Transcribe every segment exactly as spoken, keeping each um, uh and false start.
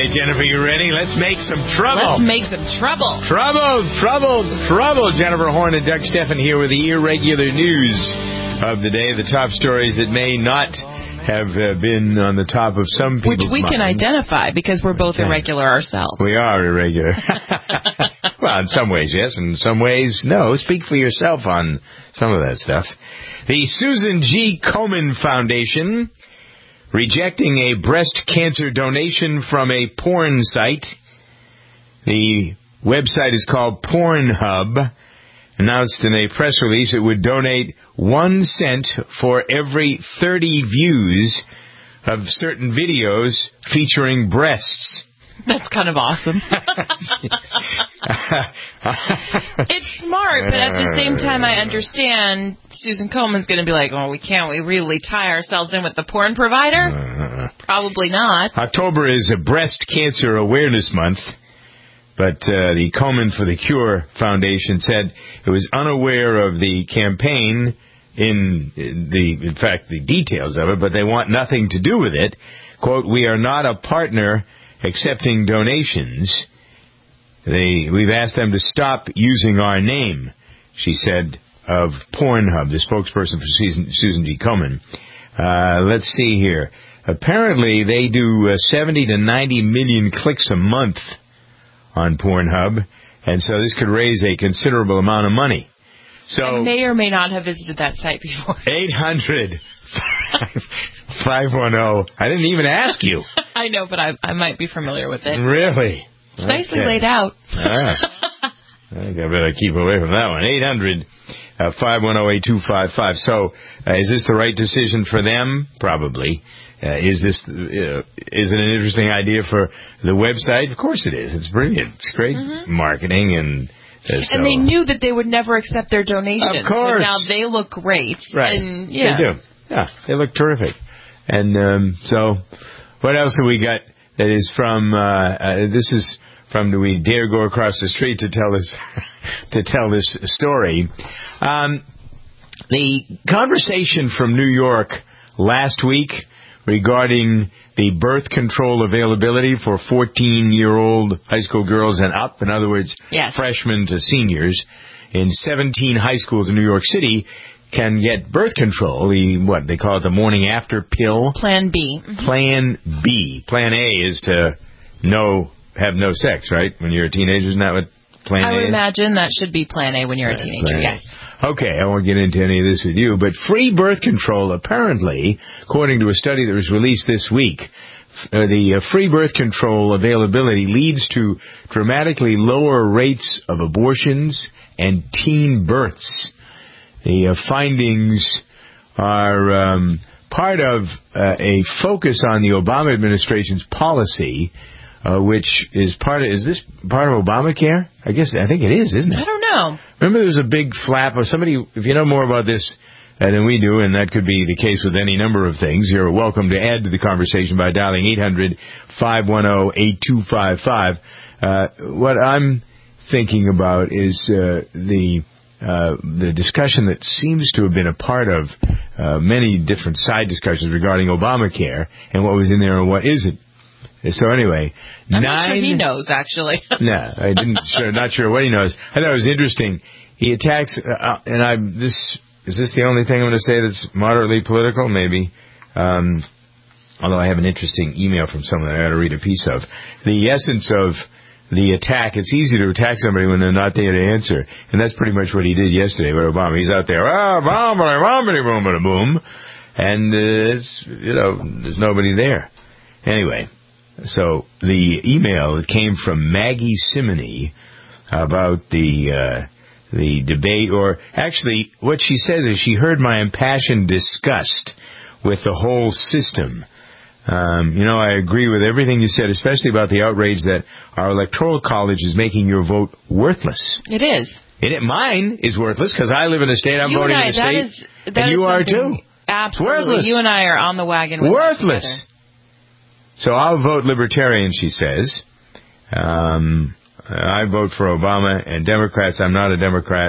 Jennifer, you ready? Let's make some trouble. Let's make some trouble. Trouble, trouble, trouble. Jennifer Horn and Doug Steffen here with the irregular news of the day. The top stories that may not have uh, been on the top of some people's Which we minds. can identify because we're both Okay. irregular ourselves. We are irregular. Well, in some ways, yes. In some ways, no. Speak for yourself on some of that stuff. The Susan G. Komen Foundation rejecting a breast cancer donation from a porn site. The website is called Pornhub. Announced in a press release it would donate one cent for every thirty views of certain videos featuring breasts. That's kind of awesome. It's smart, but at the same time, I understand Susan Komen's going to be like, oh, we can't we really tie ourselves in with the porn provider? Uh, Probably not. October is a Breast Cancer Awareness Month, but uh, the Komen for the Cure Foundation said it was unaware of the campaign in the, in fact, the details of it, but they want nothing to do with it. Quote, we are not a partner accepting donations. They, we've asked them to stop using our name, she said of Pornhub, the spokesperson for Susan, Susan G. Komen. Uh, let's see here. Apparently, they do uh, seventy to ninety million clicks a month on Pornhub, and so this could raise a considerable amount of money. So I may or may not have visited that site before. eight hundred, five one zero. I didn't even ask you. I know, but I I might be familiar with it. Really? It's nicely Okay. laid out. Ah. I think I better keep away from that one. eight hundred, five one zero, eight two five five. So, uh, is this the right decision for them? Probably. Uh, is this uh, is it an interesting idea for the website? Of course it is. It's brilliant. It's great mm-hmm. marketing and. Uh, so. And they knew that they would never accept their donations. Of course. So now they look great. Right. And, yeah. They do. Yeah, they look terrific. And um, so, what else have we got that is from, uh, uh, this is from, do we dare go across the street to tell this, to tell this story? Um, the conversation from New York last week regarding the birth control availability for fourteen-year-old high school girls and up, in other words, yes. freshmen to seniors, in seventeen high schools in New York City can get birth control, the what they call it, the morning after pill. Plan B. Mm-hmm. Plan B. Plan A is to no have no sex, right? When you're a teenager, isn't that what Plan I A would is? imagine that should be Plan A when you're right, a teenager, Plan yes. A. Okay, I won't get into any of this with you, but free birth control, apparently, according to a study that was released this week, uh, the uh, free birth control availability leads to dramatically lower rates of abortions and teen births. The uh, findings are um, part of uh, a focus on the Obama administration's policy, uh, which is part of, is this part of Obamacare? I guess, I think it is, isn't it? I don't know. Remember there was a big flap of somebody, if you know more about this uh, than we do, and that could be the case with any number of things, you're welcome to add to the conversation by dialing eight hundred, five one zero, eight two five five. Uh, what I'm thinking about is uh, the uh, the discussion that seems to have been a part of uh, many different side discussions regarding Obamacare and what was in there and what isn't. So anyway, I'm nine, not sure he knows, actually. No, I didn't. Sure, not sure what he knows. I thought it was interesting. He attacks, uh, and I. This is this the only thing I'm going to say that's moderately political? Maybe. Um, although I have an interesting email from someone that I ought to read a piece of. The essence of the attack. It's easy to attack somebody when they're not there to answer, and that's pretty much what he did yesterday with Obama. He's out there, ah, boom, boom, boom, boom, boom, and uh, it's you know there's nobody there. Anyway. So the email that came from Maggie Simony about the uh, the debate, or actually what she says is she heard my impassioned disgust with the whole system. Um, you know, I agree with everything you said, especially about the outrage that our electoral college is making your vote worthless. It is. It, mine is worthless because I live in a state. I'm you voting and I, in a state, that is, that and is you are too. Absolutely. Worthless. You and I are on the wagon with worthless. So I'll vote Libertarian, she says. Um, I vote for Obama and Democrats. I'm not a Democrat.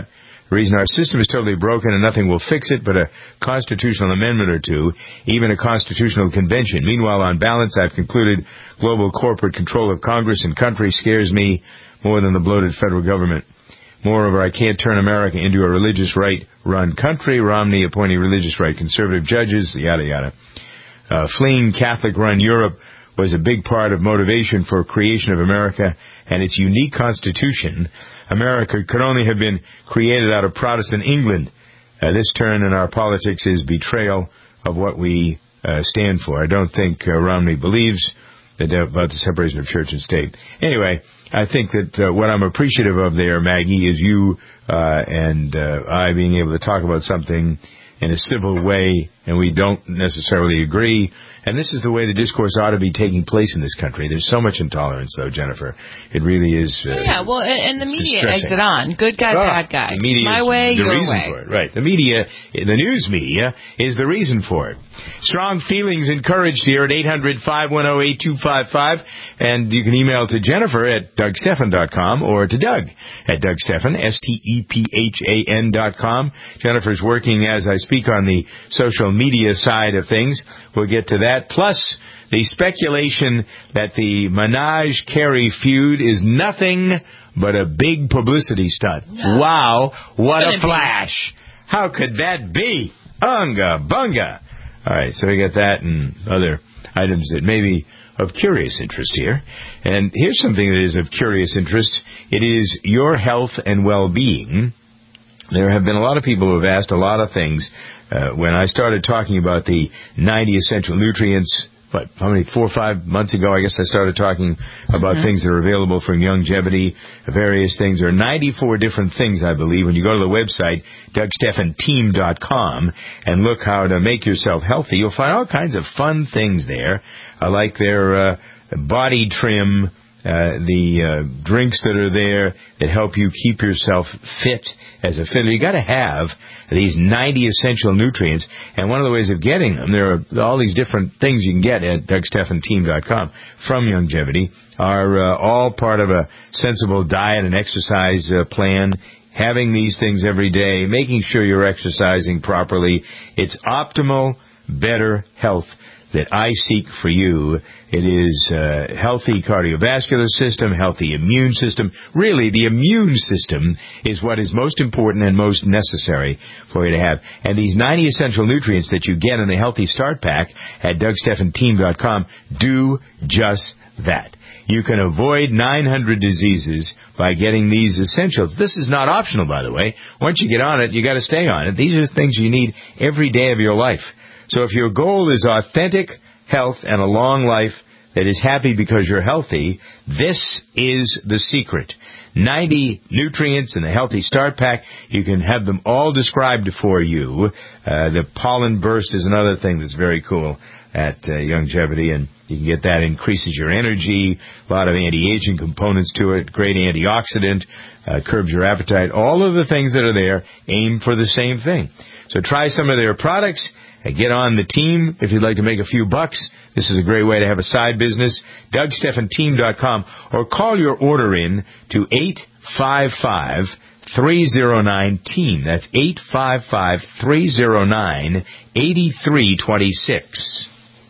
The reason our system is totally broken and nothing will fix it but a constitutional amendment or two, even a constitutional convention. Meanwhile, on balance, I've concluded global corporate control of Congress and country scares me more than the bloated federal government. Moreover, I can't turn America into a religious right-run country. Romney appointing religious right conservative judges, yada, yada. Uh, fleeing Catholic-run Europe was a big part of motivation for creation of America and its unique constitution. America could only have been created out of Protestant England. Uh, this turn in our politics is betrayal of what we uh, stand for. I don't think uh, Romney believes that, uh, about the separation of church and state. Anyway, I think that uh, what I'm appreciative of there, Maggie, is you uh, and uh, I being able to talk about something in a civil way, and we don't necessarily agree. And this is the way the discourse ought to be taking place in this country. There's so much intolerance, though, Jennifer. It really is. Uh, yeah, well, and the media distressing. eggs it on. Good guy, oh, bad guy. The media My is way, the your reason way. for it. Right. The media, the news media, is the reason for it. Strong feelings encouraged here at eight hundred, five one zero, eight two five five. And you can email to Jennifer at Doug Stephan dot com or to Doug at Doug Stephan, S T E P H A N dot com. Jennifer's working as I speak on the social media side of things. We'll get to that. Plus, the speculation that the Minaj-Carey feud is nothing but a big publicity stunt. No. Wow, what a flash. How could that be? Unga bunga. All right, so we got that and other items that may be of curious interest here. And here's something that is of curious interest. It is your health and well-being. There have been a lot of people who have asked a lot of things. Uh, when I started talking about the ninety essential nutrients, what, how many, four or five months ago, I guess I started talking about mm-hmm. things that are available from Youngevity, various things. There are ninety-four different things, I believe. When you go to the website, Doug Stephan Team dot com, and look how to make yourself healthy, you'll find all kinds of fun things there. I like their uh, body trim, uh, the uh, drinks that are there that help you keep yourself fit as a fitter. You got to have these ninety essential nutrients, and one of the ways of getting them, there are all these different things you can get at Doug Stephan Team dot com from Youngevity, are uh, all part of a sensible diet and exercise uh, plan. Having these things every day, making sure you're exercising properly. It's optimal, better health that I seek for you. It is uh, healthy cardiovascular system, healthy immune system. Really, the immune system is what is most important and most necessary for you to have. And these ninety essential nutrients that you get in the Healthy Start Pack at Doug Stephan Team dot com do just that. You can avoid nine hundred diseases by getting these essentials. This is not optional, by the way. Once you get on it, you got to stay on it. These are things you need every day of your life. So if your goal is authentic health and a long life that is happy because you're healthy, this is the secret. ninety nutrients in the Healthy Start Pack. You can have them all described for you. Uh, the pollen burst is another thing that's very cool at uh, Youngevity, and you can get that. Increases your energy, a lot of anti-aging components to it, great antioxidant, uh, curbs your appetite. All of the things that are there aim for the same thing. So try some of their products. Get on the team if you'd like to make a few bucks. This is a great way to have a side business. Doug Stephan Team dot com, or call your order in to eight five five, three zero nine, team. That's eight five five, three zero nine, eight three two six.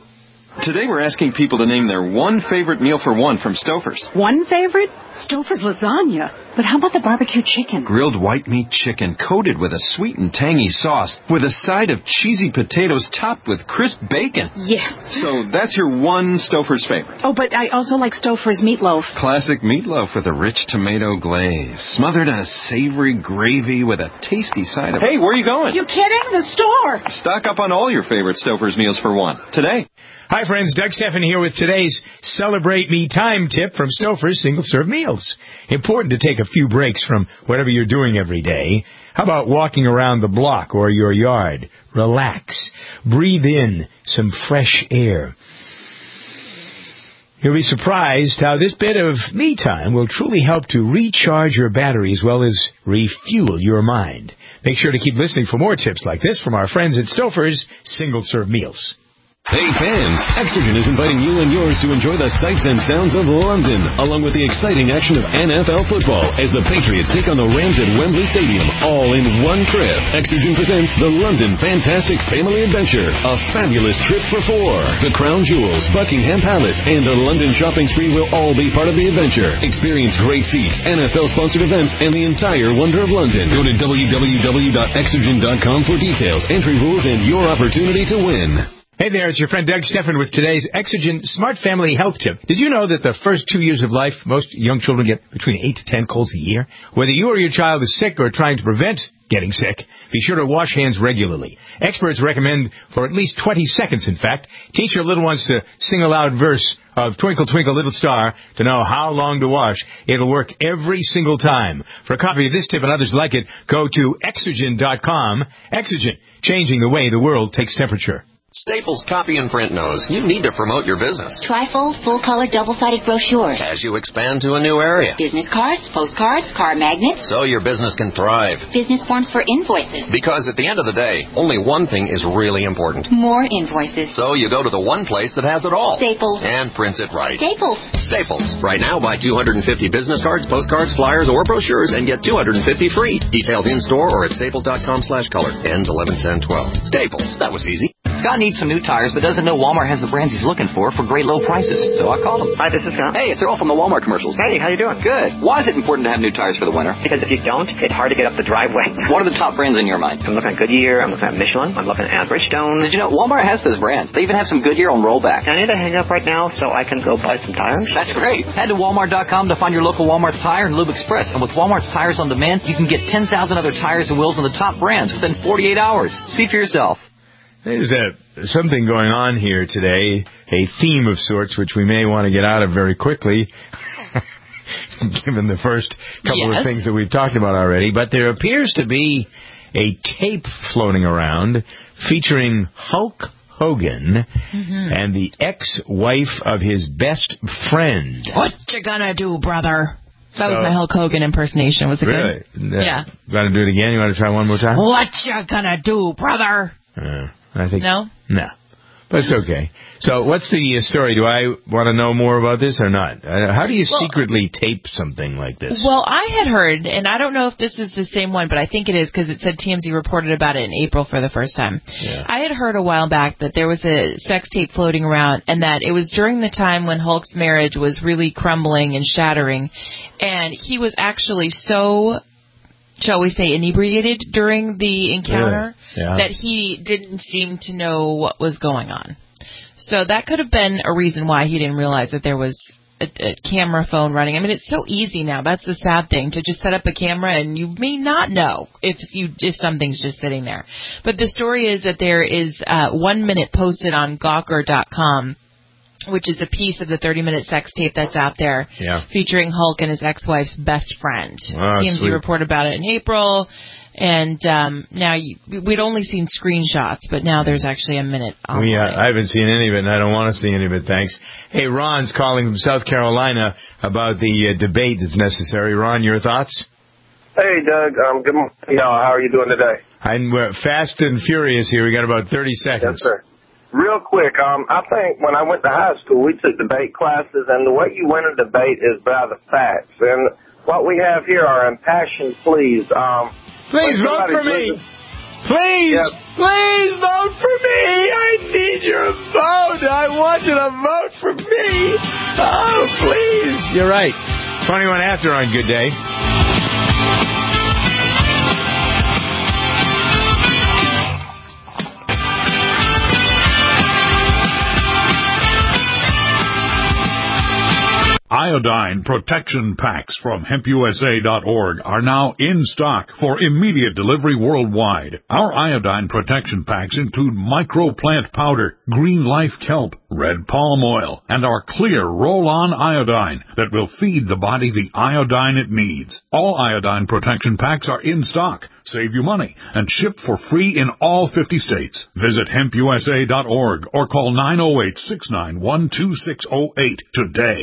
Today we're asking people to name their one favorite meal for one from Stouffer's. One favorite? Stouffer's lasagna. But how about the barbecue chicken? Grilled white meat chicken coated with a sweet and tangy sauce with a side of cheesy potatoes topped with crisp bacon. Yes. So that's your one Stouffer's favorite. Oh, but I also like Stouffer's meatloaf. Classic meatloaf with a rich tomato glaze, smothered in a savory gravy with a tasty side of... Hey, where are you going? You kidding? The store. Stock up on all your favorite Stouffer's meals for one today. Hi, friends. Doug Stephan here with today's Celebrate Me Time tip from Stouffer's single-serve meals. Important to take a few breaks from whatever you're doing every day. How about walking around the block or your yard? Relax. Breathe in some fresh air. You'll be surprised how this bit of me time will truly help to recharge your battery as well as refuel your mind. Make sure to keep listening for more tips like this from our friends at Stouffer's Single-Serve Meals. Hey fans, Exogen is inviting you and yours to enjoy the sights and sounds of London, along with the exciting action of N F L football as the Patriots take on the Rams at Wembley Stadium, all in one trip. Exogen presents the London Fantastic Family Adventure, a fabulous trip for four. The Crown Jewels, Buckingham Palace, and a London shopping spree will all be part of the adventure. Experience great seats, N F L-sponsored events, and the entire wonder of London. Go to w w w dot exogen dot com for details, entry rules, and your opportunity to win. Hey there, it's your friend Doug Steffen with today's Exogen Smart Family Health Tip. Did you know that the first two years of life, most young children get between eight to ten colds a year? Whether you or your child is sick or trying to prevent getting sick, be sure to wash hands regularly. Experts recommend for at least twenty seconds, in fact. Teach your little ones to sing a loud verse of Twinkle, Twinkle, Little Star to know how long to wash. It'll work every single time. For a copy of this tip and others like it, go to exogen dot com. Exogen, changing the way the world takes temperature. Staples Copy and Print knows you need to promote your business. Trifold, full-color, double-sided brochures. As you expand to a new area. Business cards, postcards, car magnets. So your business can thrive. Business forms for invoices. Because at the end of the day, only one thing is really important. More invoices. So you go to the one place that has it all. Staples. And prints it right. Staples. Staples. Right now, buy two hundred fifty business cards, postcards, flyers, or brochures and get two hundred fifty free. Details in-store or at staples dot com slash color. Ends eleven ten twelve. Staples. That was easy. Scott needs some new tires, but doesn't know Walmart has the brands he's looking for for great low prices. So I called him. Hi, this is Scott. Hey, it's Earl from the Walmart commercials. Hey, how you doing? Good. Why is it important to have new tires for the winter? Because if you don't, it's hard to get up the driveway. What are the top brands in your mind? I'm looking at Goodyear. I'm looking at Michelin. I'm looking at Bridgestone. Did you know Walmart has those brands? They even have some Goodyear on rollback. I need to hang up right now so I can go buy some tires. That's great. Head to walmart dot com to find your local Walmart's Tire and Lube Express. And with Walmart's Tires on Demand, you can get ten thousand other tires and wheels on the top brands within forty-eight hours. See for yourself. There's a, something going on here today, a theme of sorts, which we may want to get out of very quickly, given the first couple yes. of things that we've talked about already. But there appears to be a tape floating around featuring Hulk Hogan mm-hmm. and the ex-wife of his best friend. What you gonna do, brother? That so, was my Hulk Hogan impersonation. Was it really? good? Uh, yeah. You want to do it again? You want to try one more time? What you gonna do, brother? Uh, I think no. No, but it's okay. So, what's the story? Do I want to know more about this or not? Uh, how do you well, secretly tape something like this? Well, I had heard, and I don't know if this is the same one, but I think it is because it said T M Z reported about it in April for the first time. Yeah. I had heard a while back that there was a sex tape floating around, and that it was during the time when Hulk's marriage was really crumbling and shattering, and he was actually so, shall we say, inebriated during the encounter yeah. Yeah. that he didn't seem to know what was going on. So that could have been a reason why he didn't realize that there was a, a camera phone running. I mean, it's so easy now. That's the sad thing, to just set up a camera and you may not know if you if something's just sitting there. But the story is that there is uh, one minute posted on Gawker dot com, which is a piece of the thirty-minute sex tape that's out there yeah. featuring Hulk and his ex-wife's best friend. Oh, T M Z sweet. reported about it in April, and um, now you, we'd only seen screenshots, but now there's actually a minute online. We, uh, I haven't seen any of it, and I don't want to see any of it, thanks. Hey, Ron's calling from South Carolina about the uh, debate that's necessary. Ron, your thoughts? Hey, Doug. Um, good morning. Y'all. How are you doing today? I'm uh, fast and furious here. We got about thirty seconds. Yes, sir. Real quick, um, I think when I went to high school, we took debate classes, and the way you win a debate is by the facts. And what we have here are impassioned pleas. Um, Please vote for me. Please, yep. please vote for me. I need your vote. I want you to vote for me. Oh, please. You're right. twenty-one after on Good Day. Iodine protection packs from hemp U S A dot org are now in stock for immediate delivery worldwide. Our iodine protection packs include microplant powder, green life kelp, red palm oil, and our clear roll-on iodine that will feed the body the iodine it needs. All iodine protection packs are in stock. Save you money and ship for free in all fifty states. Visit hemp U S A dot org or call nine oh eight, six nine one, two six oh eight today.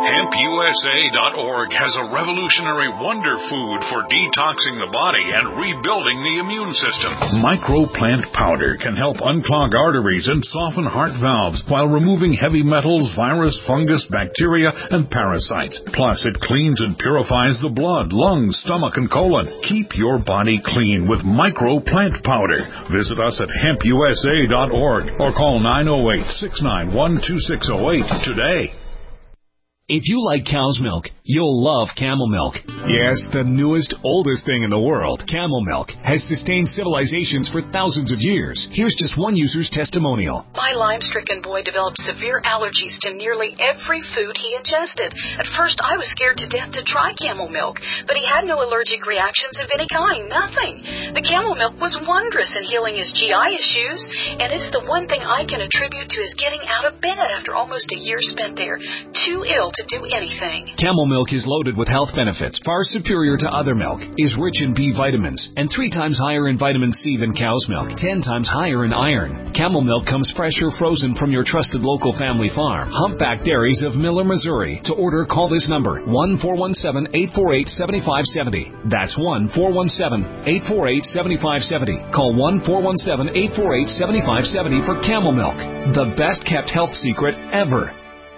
hemp U S A dot org has a revolutionary wonder food for detoxing the body and rebuilding the immune system. Microplant powder can help unclog arteries and soften heart valves while removing heavy metals, virus, fungus, bacteria, and parasites. Plus, it cleans and purifies the blood, lungs, stomach, and colon. Keep your body clean with Microplant powder. Visit us at hemp U S A dot org or call nine oh eight, six nine one, two six oh eight today. If you like cow's milk, you'll love Camel Milk. Yes, the newest, oldest thing in the world, Camel Milk, has sustained civilizations for thousands of years. Here's just one user's testimonial. My Lyme-stricken boy developed severe allergies to nearly every food he ingested. At first, I was scared to death to try Camel Milk, but he had no allergic reactions of any kind, nothing. The Camel Milk was wondrous in healing his G I issues, and it's the one thing I can attribute to his getting out of bed after almost a year spent there, too ill to do anything. Camel Milk is loaded with health benefits, far superior to other milk, is rich in B vitamins, and three times higher in vitamin C than cow's milk, ten times higher in iron. Camel Milk comes fresh or frozen from your trusted local family farm. Humpback Dairies of Miller, Missouri. To order, call this number, one four one seven, eight four eight, seven five seven zero. That's one four one seven, eight four eight, seven five seven zero. Call one four one seven, eight four eight, seven five seven zero for Camel Milk, the best kept health secret ever.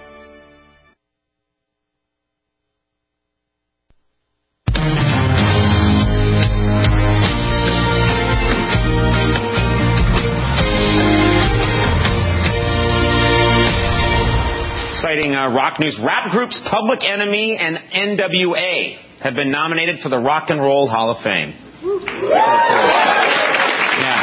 Exciting uh, rock news. Rap groups Public Enemy and N W A have been nominated for the Rock and Roll Hall of Fame. Yeah.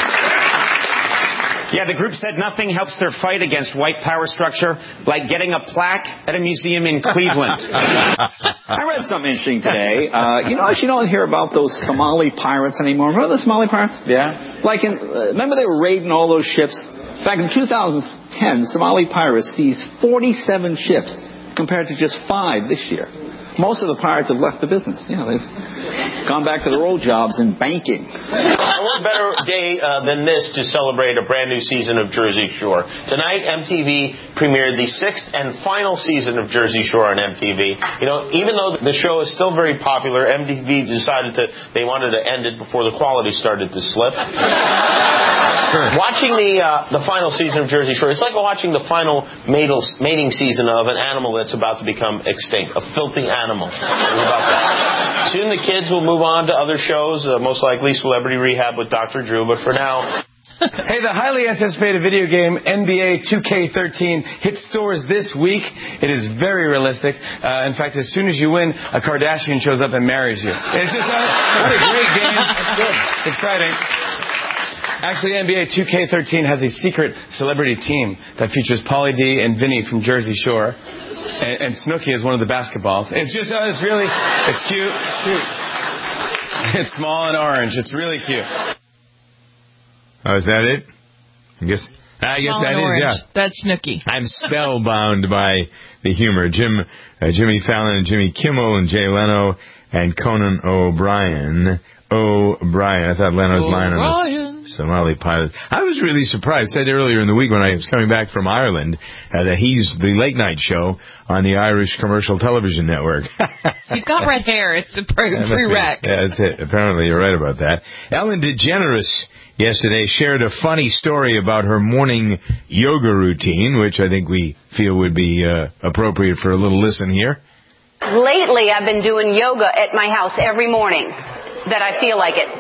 Yeah, the group said nothing helps their fight against white power structure like getting a plaque at a museum in Cleveland. I read something interesting today. Uh, you know, you don't hear about those Somali pirates anymore. Remember the Somali pirates? Yeah. Like, in, uh, remember they were raiding all those ships? In fact, in two thousand ten, Somali pirates seized forty-seven ships compared to just five this year. Most of the pirates have left the business. You know, they've gone back to their old jobs in banking. What better day uh, than this to celebrate a brand new season of Jersey Shore? Tonight, M T V premiered the sixth and final season of Jersey Shore on M T V. You know, even though the show is still very popular, M T V decided that they wanted to end it before the quality started to slip. Watching the uh, the final season of Jersey Shore, it's like watching the final mating season of an animal that's about to become extinct, a filthy animal. About Soon the kids will move on to other shows, uh, most likely Celebrity Rehab with Doctor Drew, but for now... Hey, the highly anticipated video game N B A two K thirteen hits stores this week. It is very realistic. Uh, in fact, as soon as you win, a Kardashian shows up and marries you. It's just a, what a great game. It's good. It's exciting. Actually, N B A two K thirteen has a secret celebrity team that features Pauly D and Vinny from Jersey Shore. And, and Snooki is one of the basketballs. It's just, uh, it's really, it's cute. cute. It's small and orange. It's really cute. Oh, is that it? I guess, I guess small that is, orange. yeah. That's Snooki. I'm spellbound by the humor. Jim, uh, Jimmy Fallon and Jimmy Kimmel and Jay Leno and Conan O'Brien. O'Brien. I thought Leno's line on the Somali pilot. I was really surprised. I said earlier in the week when I was coming back from Ireland uh, that he's the late night show on the Irish commercial television network. He's got red hair. It's a pre- prereq. Yeah, that's it. Apparently you're right about that. Ellen DeGeneres yesterday shared a funny story about her morning yoga routine, which I think we feel would be uh, appropriate for a little listen here. Lately, I've been doing yoga at my house every morning that I feel like it.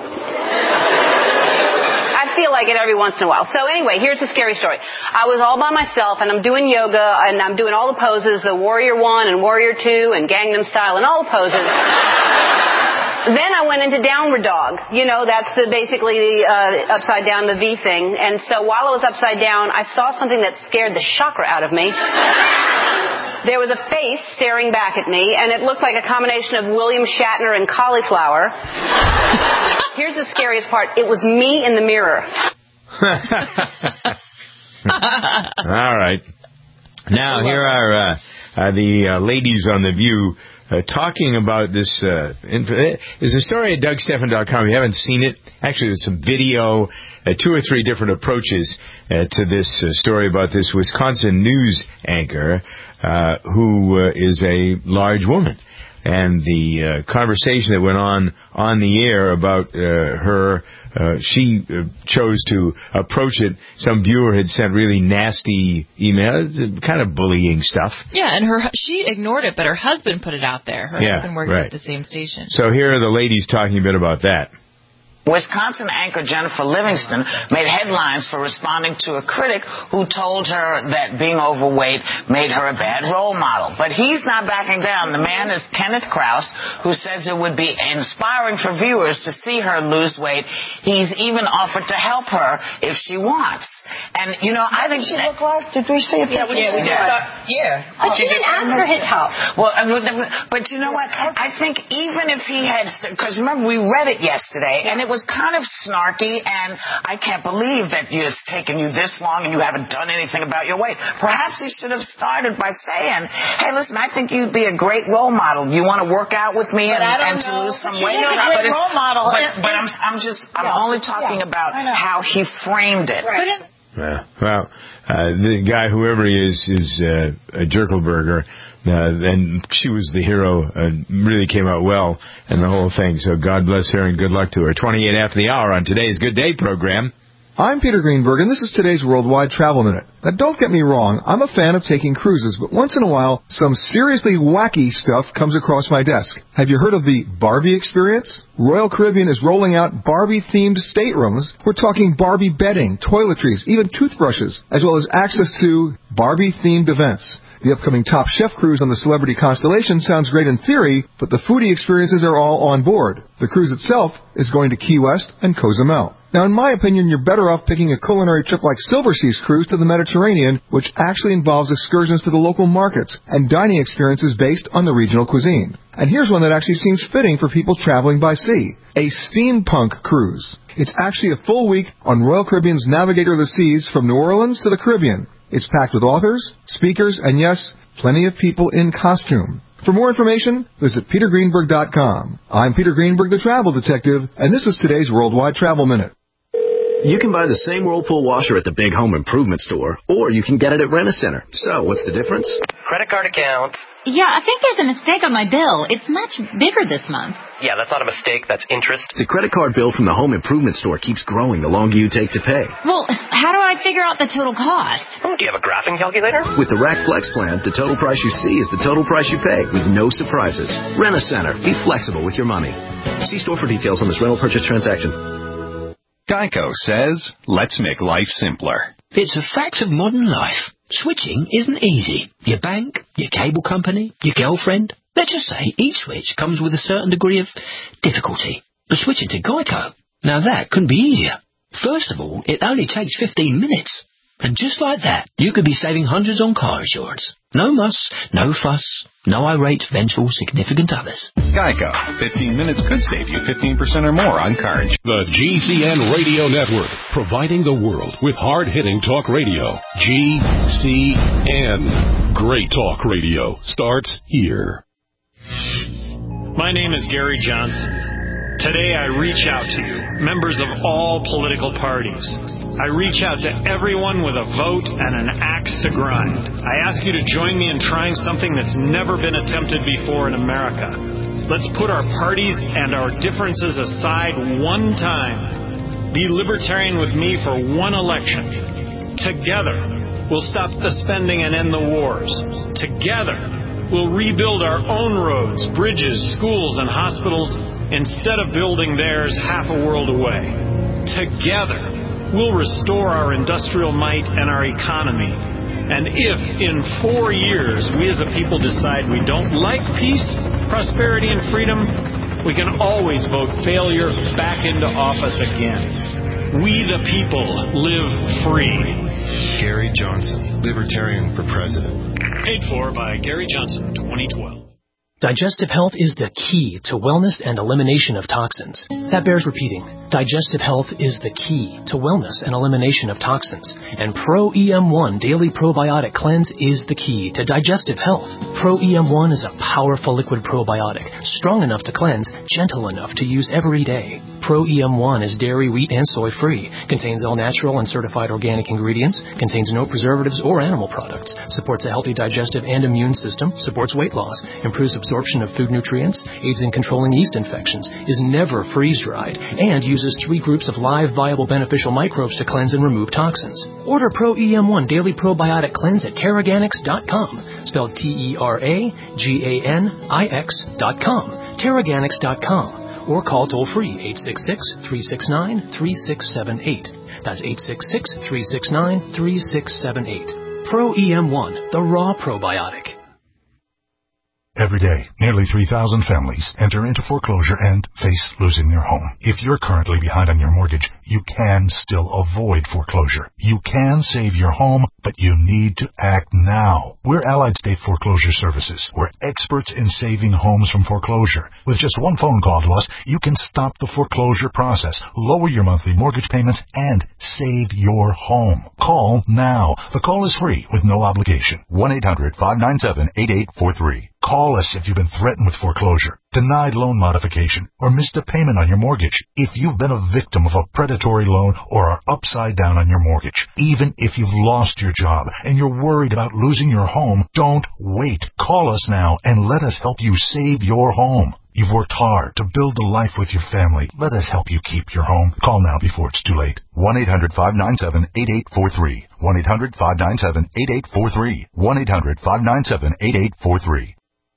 I feel like it every once in a while. So anyway, here's the scary story. I was all by myself, and I'm doing yoga, and I'm doing all the poses, the Warrior One and Warrior Two and Gangnam Style and all the poses. Then I went into downward dog. You know, that's the basically the uh, upside down, the V thing. And so while I was upside down, I saw something that scared the chakra out of me. There was a face staring back at me, and it looked like a combination of William Shatner and cauliflower. Here's the scariest part. It was me in the mirror. All right. Now, here are uh, uh, the uh, ladies on The View uh, talking about this. Uh, inf- there's a story at Doug Stephan dot com. If you haven't seen it, actually, there's some video, uh, two or three different approaches uh, to this uh, story about this Wisconsin news anchor uh, who uh, is a large woman. And the uh, conversation that went on on the air about uh, her, uh, she uh, chose to approach it. Some viewer had sent really nasty emails, kind of bullying stuff. Yeah, and her she ignored it, but her husband put it out there. Her yeah, husband works right. at the same station. So here are the ladies talking a bit about that. Wisconsin anchor Jennifer Livingston made headlines for responding to a critic who told her that being overweight made her a bad role model. But he's not backing down. The man is Kenneth Krause, who says it would be inspiring for viewers to see her lose weight. He's even offered to help her if she wants. And, you know, I think... What does she look like? Did we see a picture? Yeah, we did. Yeah. yeah. But she didn't ask for his help. Well, but you know what? I think even if he had... Because remember, we read it yesterday, and it was kind of snarky, and I can't believe that it's taken you this long and you haven't done anything about your weight. Perhaps he should have started by saying, hey, listen, I think you'd be a great role model. You want to work out with me and, and to lose some weight? She's a great role model. But, and, but and, I'm, I'm just, I'm yeah, only talking yeah, about how he framed it. Right. Yeah. Well, uh, the guy, whoever he is, is uh, a Jerkelberger. Uh, and she was the hero, uh, really came out well in the whole thing. So God bless her and good luck to her. twenty-eight after the hour on today's Good Day program. I'm Peter Greenberg, and this is today's Worldwide Travel Minute. Now, don't get me wrong, I'm a fan of taking cruises, but once in a while, some seriously wacky stuff comes across my desk. Have you heard of the Barbie experience? Royal Caribbean is rolling out Barbie-themed staterooms. We're talking Barbie bedding, toiletries, even toothbrushes, as well as access to Barbie-themed events. The upcoming Top Chef cruise on the Celebrity Constellation sounds great in theory, but the foodie experiences are all on board. The cruise itself is going to Key West and Cozumel. Now, in my opinion, you're better off picking a culinary trip like Silver Seas Cruise to the Mediterranean, which actually involves excursions to the local markets and dining experiences based on the regional cuisine. And here's one that actually seems fitting for people traveling by sea. A steampunk cruise. It's actually a full week on Royal Caribbean's Navigator of the Seas from New Orleans to the Caribbean. It's packed with authors, speakers, and yes, plenty of people in costume. For more information, visit peter greenberg dot com. I'm Peter Greenberg, the travel detective, and this is today's Worldwide Travel Minute. You can buy the same Whirlpool washer at the big home improvement store, or you can get it at Rent-A-Center. So, what's the difference? Credit card account. Yeah, I think there's a mistake on my bill. It's much bigger this month. Yeah, that's not a mistake. That's interest. The credit card bill from the home improvement store keeps growing the longer you take to pay. Well, how do I figure out the total cost? Oh, do you have a graphing calculator? With the Rack Flex plan, the total price you see is the total price you pay, with no surprises. Rent-A-Center. Be flexible with your money. See store for details on this rental purchase transaction. Geico says, let's make life simpler. It's a fact of modern life. Switching isn't easy. Your bank, your cable company, your girlfriend. Let's just say each switch comes with a certain degree of difficulty. But switching to Geico, now that couldn't be easier. First of all, it only takes fifteen minutes. And just like that, you could be saving hundreds on car insurance. No muss, no fuss, no irate, vengeful, significant others. Geico. fifteen minutes could save you fifteen percent or more on car insurance. The G C N Radio Network, providing the world with hard-hitting talk radio. G C N. Great talk radio starts here. My name is Gary Johnson. Today I reach out to you, members of all political parties. I reach out to everyone with a vote and an axe to grind. I ask you to join me in trying something that's never been attempted before in America. Let's put our parties and our differences aside one time. Be libertarian with me for one election. Together, we'll stop the spending and end the wars. Together, we'll rebuild our own roads, bridges, schools, and hospitals instead of building theirs half a world away. Together, we'll restore our industrial might and our economy. And if, in four years, we as a people decide we don't like peace, prosperity, and freedom, we can always vote failure back into office again. We the people live free. Gary Johnson, Libertarian for President. Paid for by Gary Johnson, twenty twelve. Digestive health is the key to wellness and elimination of toxins. That bears repeating. Digestive health is the key to wellness and elimination of toxins. And Pro E M one Daily Probiotic Cleanse is the key to digestive health. Pro E M one is a powerful liquid probiotic, strong enough to cleanse, gentle enough to use every day. Pro E M one is dairy, wheat, and soy-free, contains all natural and certified organic ingredients, contains no preservatives or animal products, supports a healthy digestive and immune system, supports weight loss, improves absorption of food nutrients, aids in controlling yeast infections, is never freeze-dried, and uses three groups of live, viable, beneficial microbes to cleanse and remove toxins. Order Pro E M one Daily Probiotic Cleanse at Teraganix dot com, spelled T E R A G A N I X dot com, Teraganix dot com, or call toll-free eight six six, three six nine, three six seven eight. That's eight six six, three six nine, three six seven eight. Pro E M one, the raw probiotic. Every day, nearly three thousand families enter into foreclosure and face losing their home. If you're currently behind on your mortgage, you can still avoid foreclosure. You can save your home, but you need to act now. We're Allied State Foreclosure Services. We're experts in saving homes from foreclosure. With just one phone call to us, you can stop the foreclosure process, lower your monthly mortgage payments, and save your home. Call now. The call is free with no obligation. one eight hundred, five nine seven, eight eight four three. Call us if you've been threatened with foreclosure, denied loan modification, or missed a payment on your mortgage. If you've been a victim of a predatory loan or are upside down on your mortgage, even if you've lost your job and you're worried about losing your home, don't wait. Call us now and let us help you save your home. You've worked hard to build a life with your family. Let us help you keep your home. Call now before it's too late. one eight hundred, five nine seven, eight eight four three. one eight hundred, five nine seven, eight eight four three. one eight hundred, five nine seven, eight eight four three.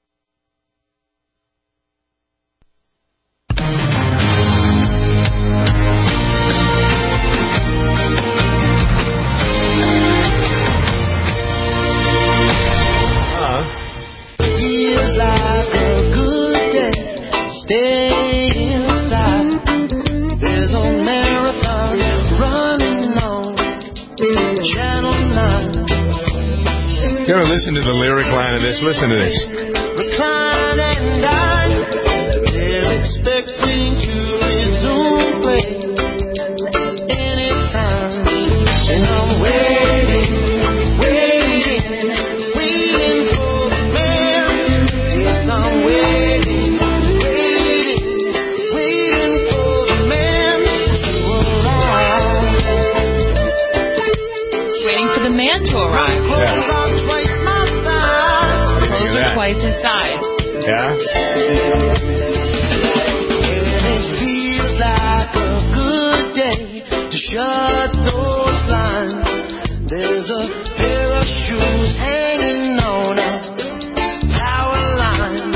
Stay inside. There's a marathon running on Channel nine. You ever listen to the lyric line of this? Listen to this. Recline and dine. They're expecting to resume play anytime. And I'm waiting, waiting, waiting for the man. Yes, I'm waiting. Man to arrive. Yeah. Clothes are twice his size. Yeah. And it feels like a good day to shut those blinds. There's a pair of shoes hanging on a power line.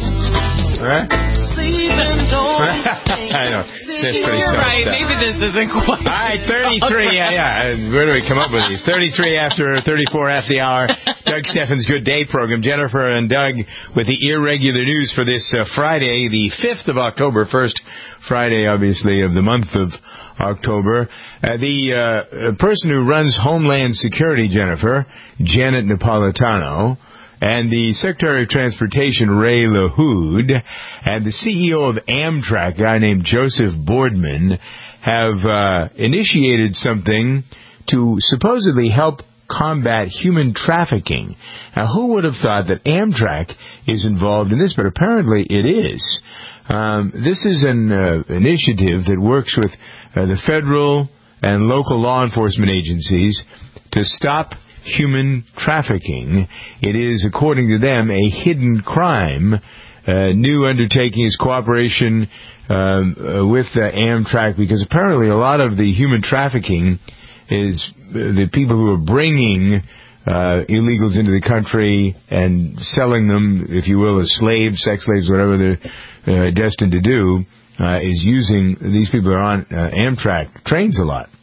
Right? Sleeping don't I know. That's pretty You're tough right. stuff. Maybe this isn't quite. All right, thirty-three. Yeah, yeah. Where do we come up with these? thirty-three after, thirty-four after the hour. Doug Steffens' Good Day program. Jennifer and Doug with the irregular news for this uh, Friday, the fifth of October. First Friday, obviously, of the month of October. Uh, the uh, person who runs Homeland Security, Jennifer, Janet Napolitano, and the Secretary of Transportation, Ray LaHood, and the C E O of Amtrak, a guy named Joseph Boardman, have uh, initiated something to supposedly help combat human trafficking. Now, who would have thought that Amtrak is involved in this? But apparently it is. Um, this is an uh, initiative that works with uh, the federal and local law enforcement agencies to stop human trafficking. It is, according to them, a hidden crime. Uh, new undertaking is cooperation um, uh, with uh, Amtrak, because apparently a lot of the human trafficking is uh, the people who are bringing uh, illegals into the country and selling them, if you will, as slaves, sex slaves, whatever they're uh, destined to do, uh, is using, these people are on uh, Amtrak trains a lot.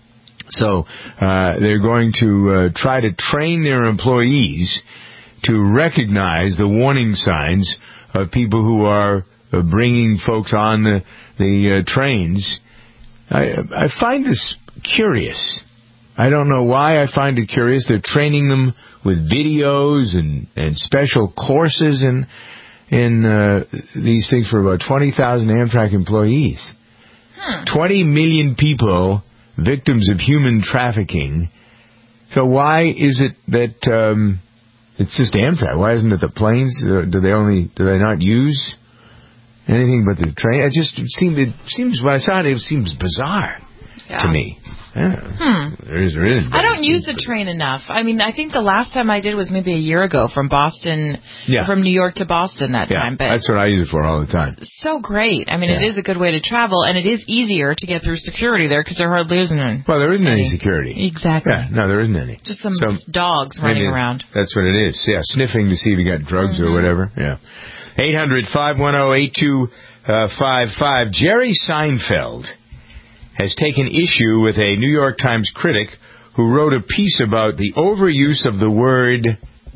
So uh, they're going to uh, try to train their employees to recognize the warning signs of people who are uh, bringing folks on the, the uh, trains. I, I find this curious. I don't know why I find it curious. They're training them with videos and, and special courses in, in uh, these things for about twenty thousand Amtrak employees. Hmm. twenty million people victims of human trafficking. So why is it that um, it's just Amtrak? Why isn't it the planes? Uh, do they only do they not use anything but the train? It just seemed it seems when I saw it, it seems bizarre Yeah. to me. Yeah. Hmm. There is, there is I don't use the train enough. I mean, I think the last time I did was maybe a year ago from Boston, Yeah. from New York to Boston that yeah, time. But that's what I use it for all the time. so great. I mean, Yeah. it is a good way to travel, and it is easier to get through security there because there hardly isn't any. Well, there isn't any security. Exactly. Yeah, no, there isn't any. Just some So, dogs running maybe around. That's what it is. Yeah, sniffing to see if you got drugs Mm-hmm. or whatever. Yeah. eight hundred, five one zero, eight two five five. Jerry Seinfeld has taken issue with a New York Times critic who wrote a piece about the overuse of the word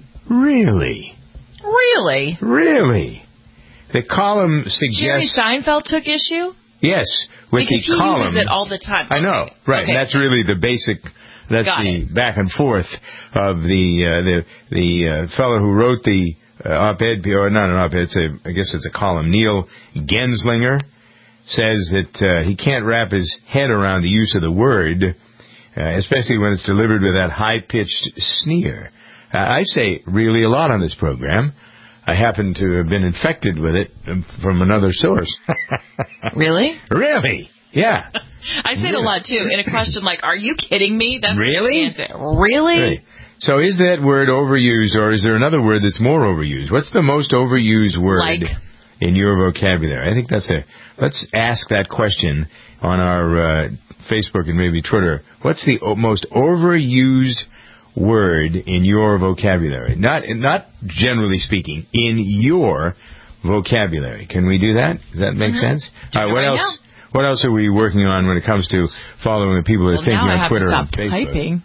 really. Really? Really. The column suggests... Jerry Seinfeld took issue? Yes, with because the he column... uses it all the time. I know, right. Okay. And that's really the basic... That's Got the back and forth of the uh, the the uh, fellow who wrote the uh, op-ed, or not an op-ed, it's a, I guess it's a column. Neil Genslinger says that uh, he can't wrap his head around the use of the word, uh, especially when it's delivered with that high-pitched sneer. Uh, I say really a lot on this program. I happen to have been infected with it from another source. Really? Really? Yeah. I say it a lot, too, in a question like, are you kidding me? That's Really? the answer. Really? Right. So is that word overused, or is there another word that's more overused? What's the most overused word Like? in your vocabulary? I think that's a... Let's ask that question on our uh, Facebook and maybe Twitter. What's the o- most overused word in your vocabulary? Not, not generally speaking, in your vocabulary. Can we do that? Does that make Mm-hmm. sense? All right, what right else? now. What else are we working on when it comes to following the people that Well, are thinking now I on have Twitter to and stop Facebook? typing.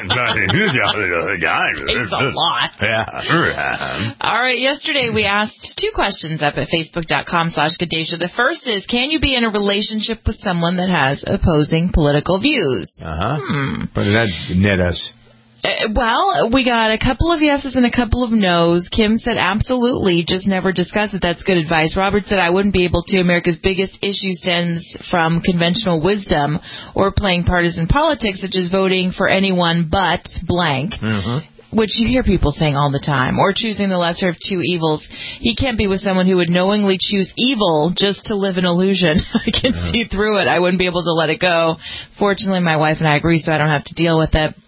Takes a lot. Yeah. All right, yesterday we asked two questions up at facebook.com slash Gadesha. The first is, can you be in a relationship with someone that has opposing political views? Uh-huh. Hmm. What did that net us? Uh, well, we got a couple of yeses and a couple of nos. Kim said absolutely, just never discuss it. That's good advice. Robert said I wouldn't be able to. America's biggest issue stems from conventional wisdom or playing partisan politics, such as voting for anyone but blank. Mm-hmm. Which you hear people saying all the time, or choosing the lesser of two evils. He can't be with someone who would knowingly choose evil just to live an illusion. I can Yeah. see through it. I wouldn't be able to let it go. Fortunately, my wife and I agree, so I don't have to deal with it.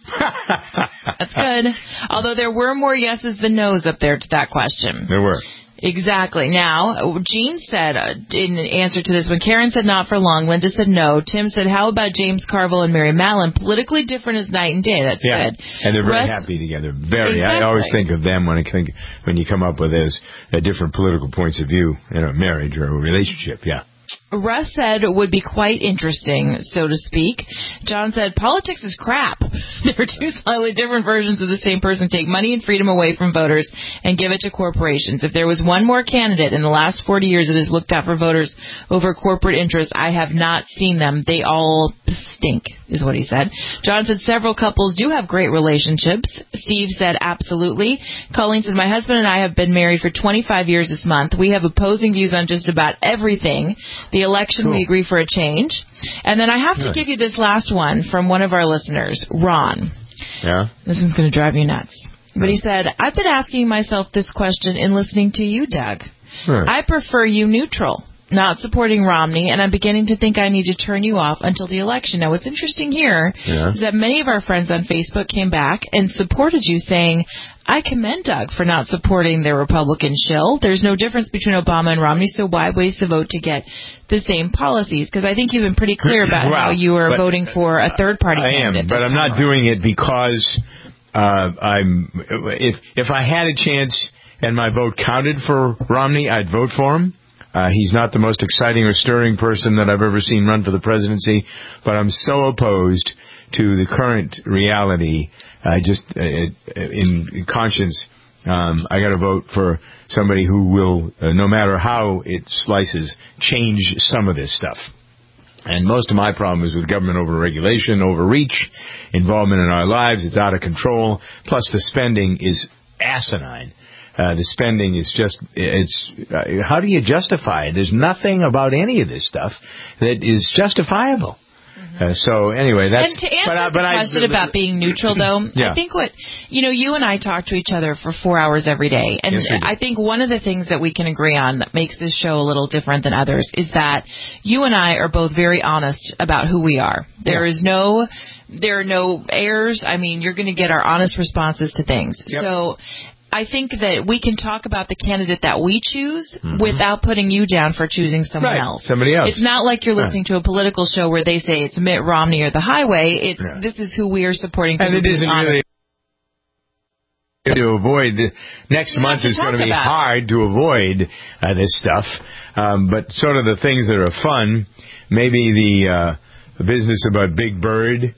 That's good. Although there were more yeses than nos up there to that question. There were. Exactly. Now, Jean said, uh, in answer to this, when Karen said not for long, Linda said no. Tim said, how about James Carville and Mary Mallon? Politically different as night and day. That's Yeah, good. and they're very Russ- happy together. Very. Exactly. I always think of them when I think when you come up with those uh, different political points of view in a marriage or a relationship. Yeah. Russ said would be quite interesting, so to speak. John said, politics is crap. There are two slightly different versions of the same person. Take money and freedom away from voters and give it to corporations. If there was one more candidate in the last forty years that has looked out for voters over corporate interests, I have not seen them. They all stink, is what he said. John said several couples do have great relationships. Steve said absolutely. Colleen said, my husband and I have been married for twenty-five years this month. We have opposing views on just about everything. The election, Cool. we agree for a change. And then I have to Good. give you this last one from one of our listeners, Ron. Yeah. This one's going to drive you nuts. But he said, I've been asking myself this question in listening to you, Doug. Huh. I prefer you neutral, not supporting Romney, and I'm beginning to think I need to turn you off until the election. Now, what's interesting here Yeah. is that many of our friends on Facebook came back and supported you, saying, I commend Doug for not supporting their Republican shill. There's no difference between Obama and Romney, so why waste the vote to get the same policies? Because I think you've been pretty clear about Well, how you are but voting for a third-party I am, candidate. but this I'm time not around. doing it because uh, I'm. If if I had a chance and my vote counted for Romney, I'd vote for him. Uh, he's not the most exciting or stirring person that I've ever seen run for the presidency, but I'm so opposed to the current reality. I just, uh, in, in conscience, um, I got to vote for somebody who will, uh, no matter how it slices, change some of this stuff. And most of my problem is with government overregulation, overreach, involvement in our lives. It's out of control. Plus, the spending is asinine. Uh, the spending is just, it's, uh, how do you justify it? There's nothing about any of this stuff that is justifiable. Uh, so anyway, that's. And to answer but, uh, the but question I, about being neutral, though, yeah. I think what you know, you and I talk to each other for four hours every day, and yes, I think one of the things that we can agree on that makes this show a little different than others is that you and I are both very honest about who we are. There yeah. is no, there are no airs. I mean, you're going to get our honest responses to things. Yep. So. I think that we can talk about the candidate that we choose mm-hmm. without putting you down for choosing someone right. else. Somebody else. It's not like you're listening right. to a political show where they say it's Mitt Romney or the highway. It's yeah. this is who we are supporting. And it isn't really to avoid the next you month to is going to be about. hard to avoid uh, this stuff. Um, but sort of the things that are fun, maybe the, uh, the business about Big Bird,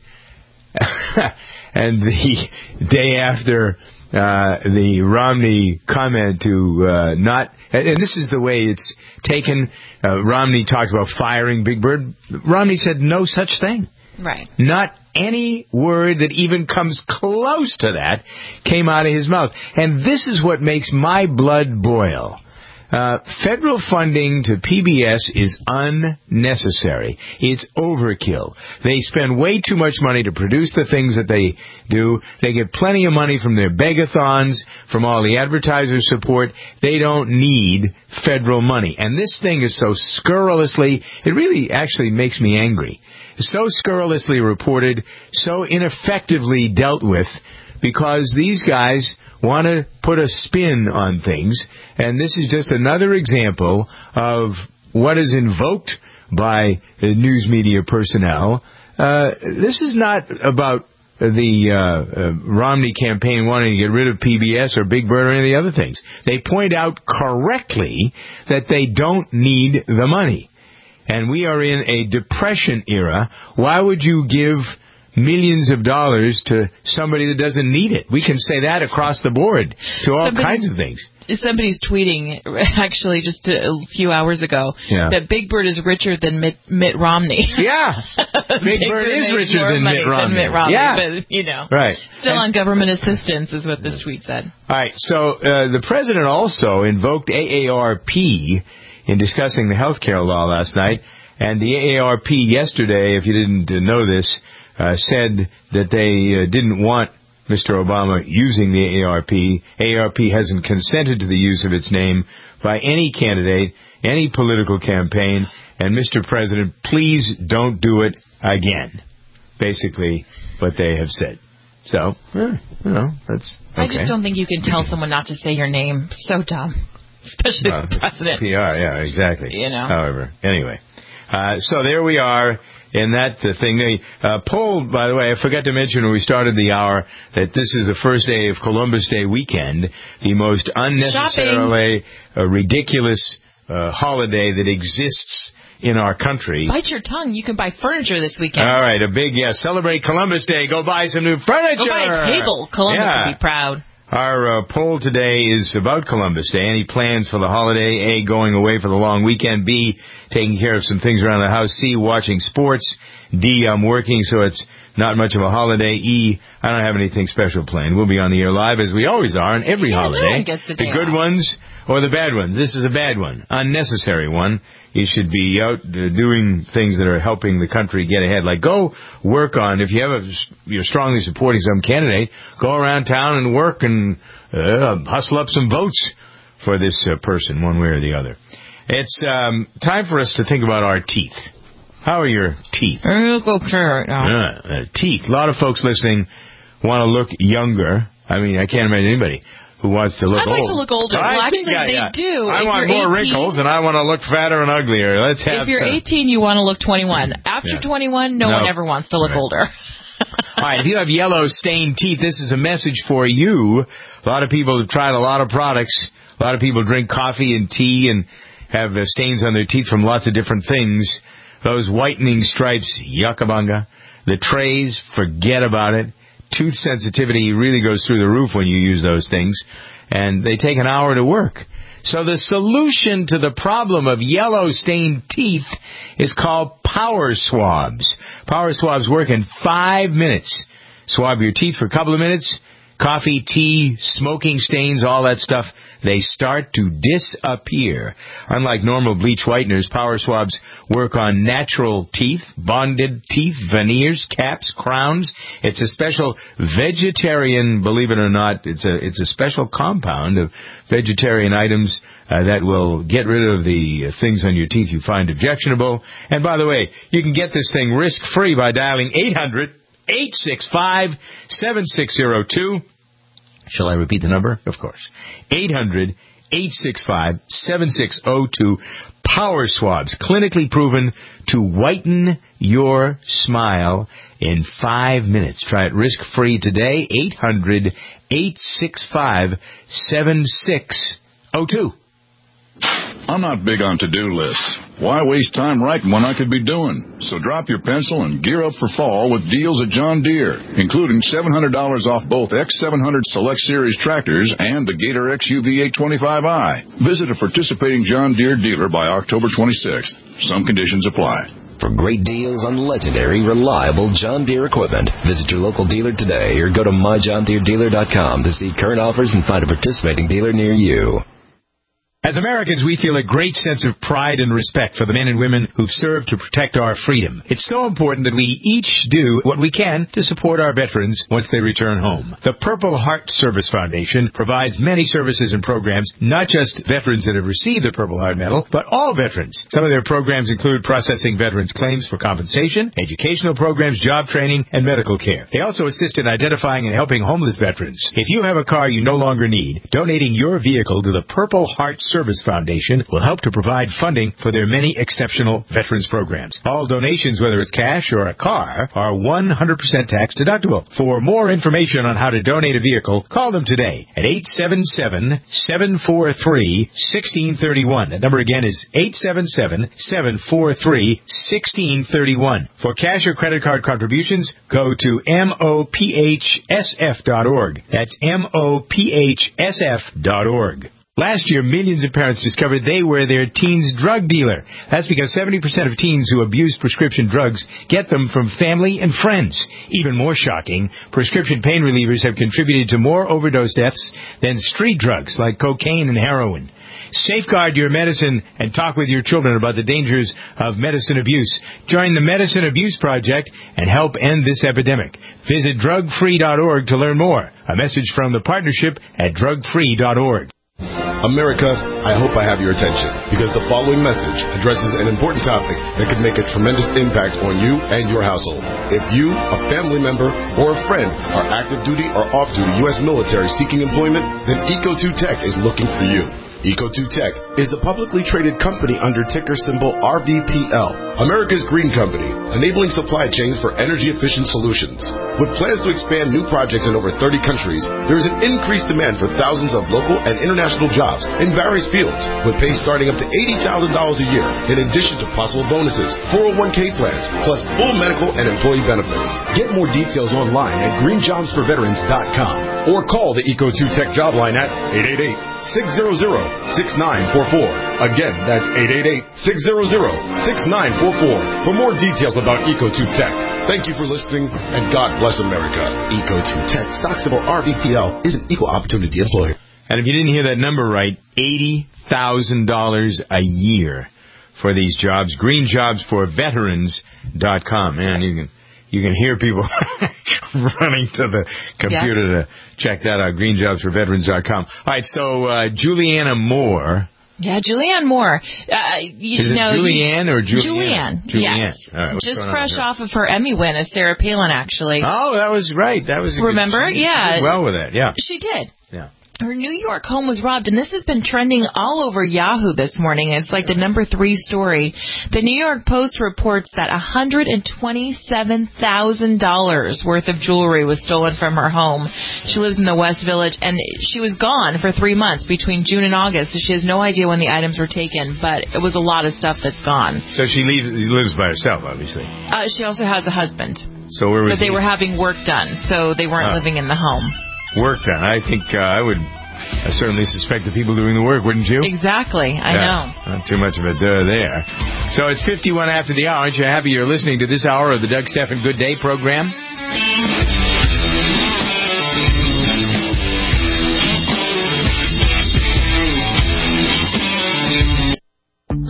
and the day after. Uh, the Romney comment to uh, not, and, and this is the way it's taken. Uh, Romney talked about firing Big Bird. Romney said no such thing. Right. Not any word that even comes close to that came out of his mouth. And this is what makes my blood boil. Uh, federal funding to P B S is unnecessary. It's overkill. They spend way too much money to produce the things that they do. They get plenty of money from their begathons, from all the advertiser support. They don't need federal money. And this thing is so scurrilously, it really actually makes me angry. So scurrilously reported, so ineffectively dealt with, because these guys want to put a spin on things, and this is just another example of what is invoked by the news media personnel. Uh, this is not about the uh, uh, Romney campaign wanting to get rid of P B S or Big Bird or any of the other things. They point out correctly that they don't need the money. And we are in a depression era. Why would you give millions of dollars to somebody that doesn't need it? We can say that across the board to all somebody's, kinds of things. Somebody's tweeting, actually, just a few hours ago, yeah. that Big Bird is richer than Mitt, Mitt Romney. Yeah, Big, Big Bird, Bird is richer than Mitt Romney. than Mitt Romney. Yeah, but, you know, right. Still and, on government assistance is what this tweet said. All right, so uh, the president also invoked A A R P in discussing the health care law last night, and the A A R P yesterday, if you didn't uh, know this, Uh, said that they uh, didn't want Mister Obama using the A A R P. A A R P hasn't consented to the use of its name by any candidate, any political campaign, and Mister President, please don't do it again. Basically, what they have said. So, eh, you know, that's okay. I just don't think you can tell someone not to say your name. So dumb. Especially uh, the president. P R, yeah, exactly. You know. However, anyway. Uh, so there we are. And that the thing, they uh, polled, by the way, I forgot to mention when we started the hour that this is the first day of Columbus Day weekend, the most unnecessarily uh, ridiculous uh, holiday that exists in our country. Bite your tongue. You can buy furniture this weekend. All right, a big, yeah, celebrate Columbus Day. Go buy some new furniture. Go buy a table. Columbus yeah. will be proud. Our uh, poll today is about Columbus Day. Any plans for the holiday? A, going away for the long weekend. B, taking care of some things around the house. C, watching sports. D, I'm working, so it's not much of a holiday. E, I don't have anything special planned. We'll be on the air live, as we always are, on every yeah, holiday. No one gets the the good off. ones or the bad ones. This is a bad one. Unnecessary one. You should be out uh, doing things that are helping the country get ahead. Like go work on, if you have a, you're strongly supporting some candidate, go around town and work and uh, hustle up some votes for this uh, person, one way or the other. It's um, time for us to think about our teeth. How are your teeth? Okay right now. Uh, uh, teeth. A lot of folks listening want to look younger. I mean, I can't imagine anybody who wants to look I'd old. like to look older. I well, actually, I, they yeah. do. I if want more eighteen, wrinkles, and I want to look fatter and uglier. Let's have. If you're to, eighteen, you want to look twenty-one. After yeah. twenty-one, no, no one ever wants to look right. older. All right, if you have yellow stained teeth, this is a message for you. A lot of people have tried a lot of products. A lot of people drink coffee and tea and have uh, stains on their teeth from lots of different things. Those whitening stripes, yuckabunga. The trays, forget about it. Tooth sensitivity really goes through the roof when you use those things. And they take an hour to work. So the solution to the problem of yellow stained teeth is called Power Swabs. Power Swabs work in five minutes. Swab your teeth for a couple of minutes. coffee, tea, smoking stains, all that stuff, they start to disappear. Unlike normal bleach whiteners, Power Swabs work on natural teeth, bonded teeth, veneers, caps, crowns. It's a special vegetarian, believe it or not, it's a it's a special compound of vegetarian items uh, that will get rid of the uh, things on your teeth you find objectionable. And by the way, you can get this thing risk-free by dialing eight hundred, eight six five, seven six zero two. Shall I repeat the number? Of course. eight hundred, eight six five, seven six zero two. Power Swabs, clinically proven to whiten your smile in five minutes. Try it risk-free today. eight hundred, eight six five, seven six zero two. I'm not big on to-do lists. Why waste time writing when I could be doing? So drop your pencil and gear up for fall with deals at John Deere, including seven hundred dollars off both X seven hundred Select Series tractors and the Gator X U V eight twenty-five i. Visit a participating John Deere dealer by October twenty-sixth. Some conditions apply. For great deals on legendary, reliable John Deere equipment, visit your local dealer today or go to my john deere dealer dot com to see current offers and find a participating dealer near you. As Americans, we feel a great sense of pride and respect for the men and women who've served to protect our freedom. It's so important that we each do what we can to support our veterans once they return home. The Purple Heart Service Foundation provides many services and programs, not just veterans that have received the Purple Heart Medal, but all veterans. Some of their programs include processing veterans' claims for compensation, educational programs, job training, and medical care. They also assist in identifying and helping homeless veterans. If you have a car you no longer need, donating your vehicle to the Purple Heart Service Foundation will help to provide funding for their many exceptional veterans programs. All donations, whether it's cash or a car, are one hundred percent tax deductible. For more information on how to donate a vehicle, call them today at eight seven seven, seven four three, one six three one. That number again is eight seven seven, seven four three, one six three one. For cash or credit card contributions, go to M O P H S F dot org. That's M O P H S F dot org. Last year, millions of parents discovered they were their teen's drug dealer. That's because seventy percent of teens who abuse prescription drugs get them from family and friends. Even more shocking, prescription pain relievers have contributed to more overdose deaths than street drugs like cocaine and heroin. Safeguard your medicine and talk with your children about the dangers of medicine abuse. Join the Medicine Abuse Project and help end this epidemic. Visit drug free dot org to learn more. A message from the partnership at drug free dot org. America, I hope I have your attention, because the following message addresses an important topic that could make a tremendous impact on you and your household. If you, a family member, or a friend are active duty or off duty U S military seeking employment, then Eco two Tech is looking for you. Eco two Tech is a publicly traded company under ticker symbol R V P L, America's green company, enabling supply chains for energy-efficient solutions. With plans to expand new projects in over thirty countries, there is an increased demand for thousands of local and international jobs in various fields, with pay starting up to eighty thousand dollars a year, in addition to possible bonuses, four oh one k plans, plus full medical and employee benefits. Get more details online at green jobs for veterans dot com or call the Eco two Tech job line at eight eight eight, six hundred, six nine four four. Again, that's eight eight eight, six hundred, six nine four four for more details about Eco two Tech. Thank you for listening, and God bless America. Eco two Tech, stock symbol R V P L, is an equal opportunity employer. And if you didn't hear that number right, eighty thousand dollars a year for these jobs. green jobs for veterans dot com. Man, you can you can hear people running to the computer yeah. to check that out, green jobs for veterans dot com. All right, so uh, Julianne Moore. Yeah, Julianne Moore. Uh, you Is it know, Julianne or Julianne? Julianne? Julianne. Yes. Right, just fresh off of her Emmy win as Sarah Palin, actually. Oh, that was right. That was a Remember? Good, she yeah. did well with that. Yeah. She did. Yeah. Her New York home was robbed, and this has been trending all over Yahoo this morning. It's like the number three story. The New York Post reports that one hundred twenty-seven thousand dollars worth of jewelry was stolen from her home. She lives in the West Village, and she was gone for three months between June and August, so she has no idea when the items were taken, but it was a lot of stuff that's gone. So she leaves, lives by herself, obviously. Uh, she also has a husband. So where was But they he? were having work done, so they weren't Oh. living in the home. Work done. I think uh, I would I certainly suspect the people doing the work, wouldn't you? Exactly. I yeah, know. Not too much of a duh there. So it's fifty-one after the hour. Aren't you happy you're listening to this hour of the Doug Stephan Good Day program?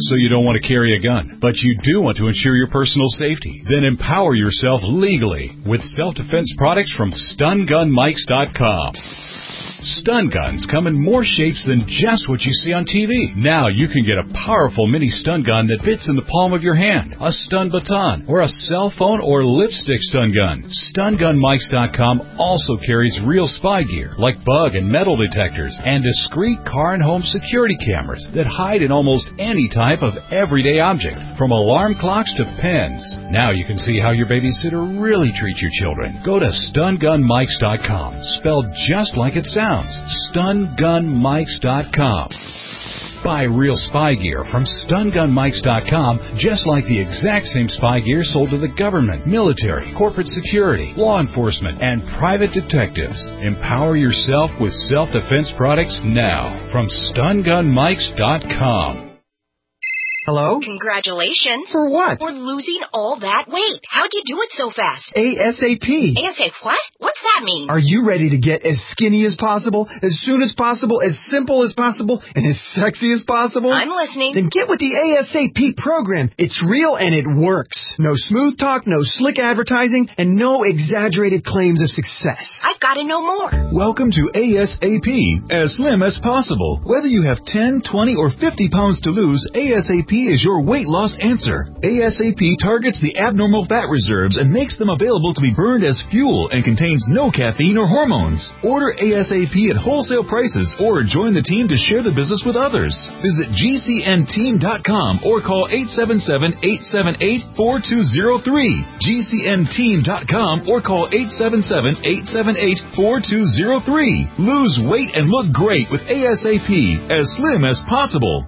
so you don't want to carry a gun, but you do want to ensure your personal safety. Then empower yourself legally with self-defense products from stun gun mikes dot com. Stun guns come in more shapes than just what you see on T V. Now you can get a powerful mini stun gun that fits in the palm of your hand, a stun baton, or a cell phone or lipstick stun gun. stun gun mikes dot com also carries real spy gear like bug and metal detectors and discreet car and home security cameras that hide in almost any type of everyday object, from alarm clocks to pens. Now you can see how your babysitter really treats your children. Go to stun gun mikes dot com, spelled just like it sounds. stun gun mikes dot com. Buy real spy gear from stun gun mikes dot com, just like the exact same spy gear sold to the government, military, corporate security, law enforcement, and private detectives. Empower yourself with self-defense products now from stun gun mikes dot com. Hello? Congratulations. For what? For losing all that weight. How'd you do it so fast? ASAP. ASAP what? What's that mean? Are you ready to get as skinny as possible, as soon as possible, as simple as possible, and as sexy as possible? I'm listening. Then get with the ASAP program. It's real and it works. No smooth talk, no slick advertising, and no exaggerated claims of success. I've got to know more. Welcome to ASAP, as slim as possible. Whether you have ten, twenty, or fifty pounds to lose, ASAP is your weight loss answer. ASAP targets the abnormal fat reserves and makes them available to be burned as fuel and contains no caffeine or hormones. Order ASAP at wholesale prices or join the team to share the business with others. Visit G C N team dot com or call eight seven seven, eight seven eight, four two zero three. G C N team dot com or call eight seven seven, eight seven eight, four two zero three. Lose weight and look great with ASAP, as slim as possible.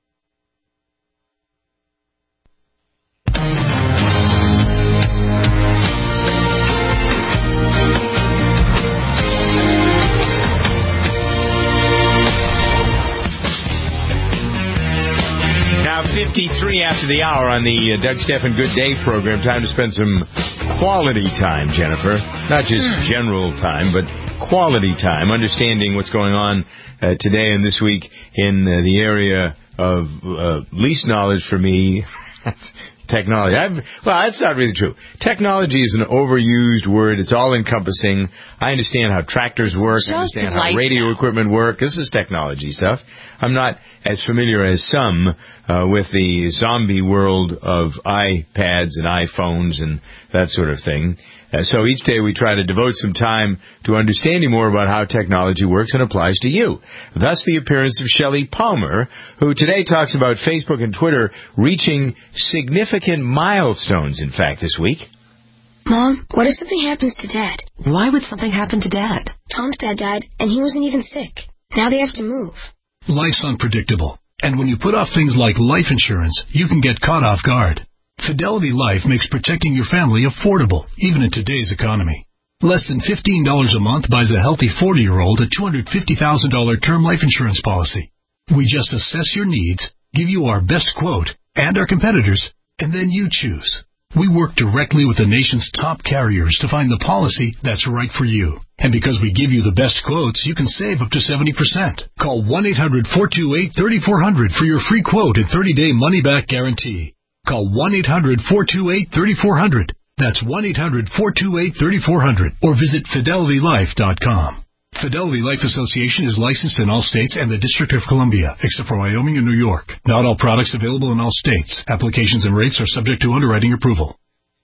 fifty-three after the hour on the uh, Doug Stephan Good Day program. Time to spend some quality time, Jennifer. Not just mm. general time, but quality time. Understanding what's going on uh, today and this week in uh, the area of uh, least knowledge for me. Technology. I've, well, that's not really true. Technology is an overused word. It's all-encompassing. I understand how tractors work. Just I understand like how radio that. equipment work. This is technology stuff. I'm not as familiar as some uh, with the zombie world of iPads and iPhones and that sort of thing. Uh, so each day we try to devote some time to understanding more about how technology works and applies to you. Thus the appearance of Shelley Palmer, who today talks about Facebook and Twitter reaching significant milestones, in fact, this week. Mom, what if something happens to Dad? Why would something happen to Dad? Tom's dad died, and he wasn't even sick. Now they have to move. Life's unpredictable, and when you put off things like life insurance, you can get caught off guard. Fidelity Life makes protecting your family affordable, even in today's economy. Less than fifteen dollars a month buys a healthy forty-year-old a two hundred fifty thousand dollars term life insurance policy. We just assess your needs, give you our best quote, and our competitors, and then you choose. We work directly with the nation's top carriers to find the policy that's right for you. And because we give you the best quotes, you can save up to seventy percent. Call one eight hundred, four two eight, three four zero zero for your free quote and thirty-day money-back guarantee. Call one eight hundred, four two eight, three four zero zero. That's one eight hundred, four two eight, three four zero zero. Or visit fidelity life dot com. Fidelity Life Association is licensed in all states and the District of Columbia, except for Wyoming and New York. Not all products available in all states. Applications and rates are subject to underwriting approval.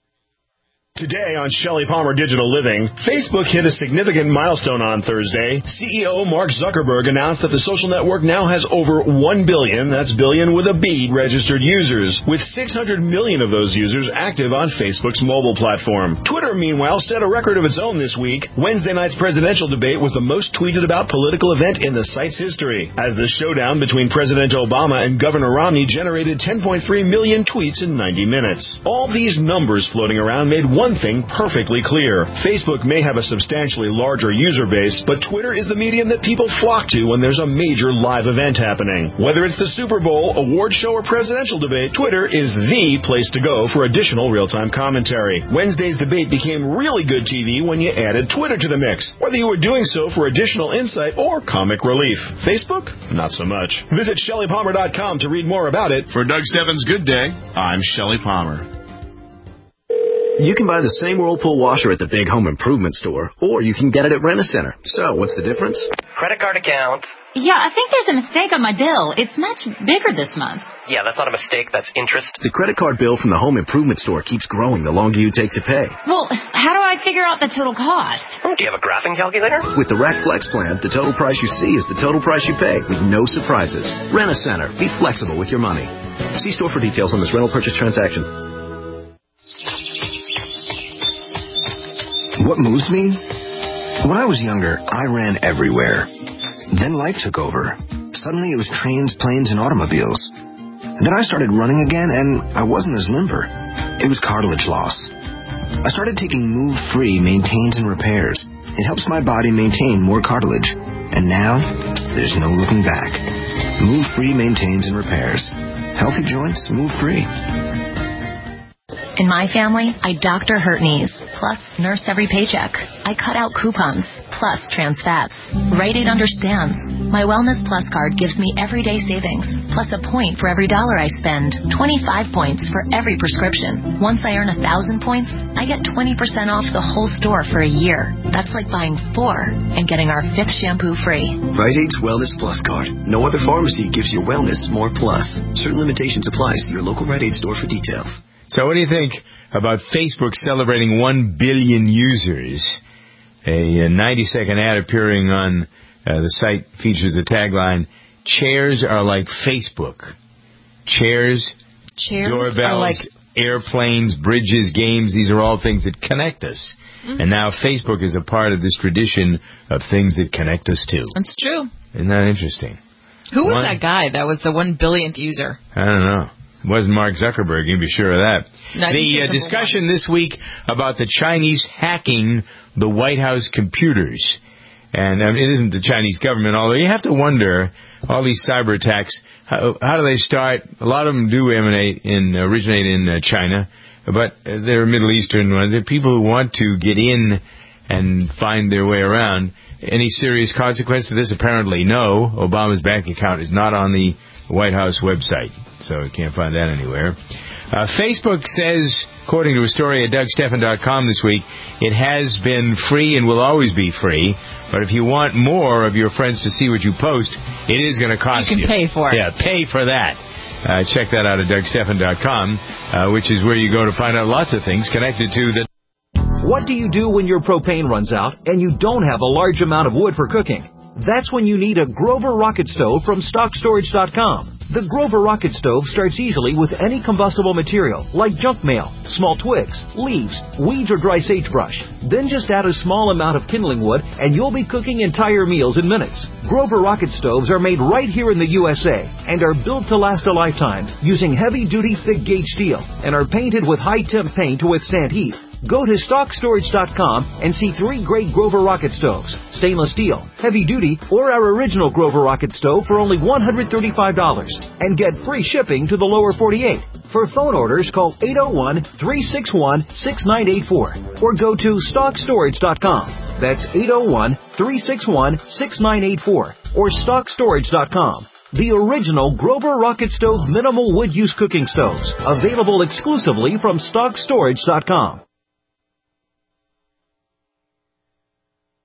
Today on Shelley Palmer Digital Living, Facebook hit a significant milestone on Thursday. C E O Mark Zuckerberg announced that the social network now has over one billion, that's billion with a B, registered users, with six hundred million of those users active on Facebook's mobile platform. Twitter, meanwhile, set a record of its own this week. Wednesday night's presidential debate was the most tweeted about political event in the site's history, as the showdown between President Obama and Governor Romney generated ten point three million tweets in ninety minutes. All these numbers floating around made one one thing perfectly clear. Facebook may have a substantially larger user base, but Twitter is the medium that people flock to when there's a major live event happening. Whether it's the Super Bowl, award show, or presidential debate, Twitter is the place to go for additional real-time commentary. Wednesday's debate became really good T V when you added Twitter to the mix, whether you were doing so for additional insight or comic relief. Facebook? Not so much. Visit Shelley Palmer dot com to read more about it. For Doug Steffens' Good Day, I'm Shelley Palmer. You can buy the same Whirlpool washer at the big home improvement store, or you can get it at Rent-A-Center. So, what's the difference? Credit card account. Yeah, I think there's a mistake on my bill. It's much bigger this month. Yeah, that's not a mistake. That's interest. The credit card bill from the home improvement store keeps growing the longer you take to pay. Well, how do I figure out the total cost? Do you have a graphing calculator? With the Rack Flex plan, the total price you see is the total price you pay, with no surprises. Rent-A-Center. Be flexible with your money. See store for details on this rental purchase transaction. What moves me? When I was younger, I ran everywhere. Then life took over. Suddenly it was trains, planes, and automobiles. Then I started running again, and I wasn't as limber. It was cartilage loss. I started taking Move Free Maintains and Repairs. It helps my body maintain more cartilage. And now, there's no looking back. Move Free Maintains and Repairs. Healthy joints, move free. In my family, I doctor hurt knees, plus nurse every paycheck. I cut out coupons, plus trans fats. Rite Aid understands. My Wellness Plus card gives me everyday savings, plus a point for every dollar I spend, twenty-five points for every prescription. Once I earn one thousand points, I get twenty percent off the whole store for a year. That's like buying four and getting our fifth shampoo free. Rite Aid's Wellness Plus card. No other pharmacy gives your wellness more plus. Certain limitations apply. See your local Rite Aid store for details. So what do you think about Facebook celebrating one billion users? A ninety-second ad appearing on uh, the site features the tagline, "Chairs are like Facebook." Chairs, Chairs doorbells, are like... airplanes, bridges, games, these are all things that connect us. Mm-hmm. And now Facebook is a part of this tradition of things that connect us too. That's true. Isn't that interesting? Who was one, that guy that was the one billionth user? I don't know. It wasn't Mark Zuckerberg, you can be sure of that. No, the uh, discussion this week about the Chinese hacking the White House computers. And um, it isn't the Chinese government, although you have to wonder, all these cyber attacks, how, how do they start? A lot of them do emanate in, originate in uh, China, but uh, they're Middle Eastern ones. They're people who want to get in and find their way around. Any serious consequence to this? Apparently no. Obama's bank account is not on the White House website, so you can't find that anywhere. Uh, Facebook says, according to a story at Doug Steffen dot com this week, it has been free and will always be free, but if you want more of your friends to see what you post, it is going to cost you. You can pay for it. Yeah, pay for that. Uh, check that out at Doug Steffen dot com, uh, which is where you go to find out lots of things connected to the... What do you do when your propane runs out and you don't have a large amount of wood for cooking? That's when you need a Grover Rocket Stove from Stock Storage dot com. The Grover Rocket Stove starts easily with any combustible material, like junk mail, small twigs, leaves, weeds, or dry sagebrush. Then just add a small amount of kindling wood, and you'll be cooking entire meals in minutes. Grover Rocket Stoves are made right here in the U S A and are built to last a lifetime using heavy-duty thick-gauge steel and are painted with high-temp paint to withstand heat. Go to Stock Storage dot com and see three great Grover Rocket Stoves, stainless steel, heavy duty, or our original Grover Rocket Stove for only one hundred thirty-five dollars and get free shipping to the lower forty-eight. For phone orders, call eight oh one, three six one, six nine eight four or go to Stock Storage dot com. That's eight oh one, three six one, six nine eight four or Stock Storage dot com. The original Grover Rocket Stove minimal wood use cooking stoves, available exclusively from Stock Storage dot com.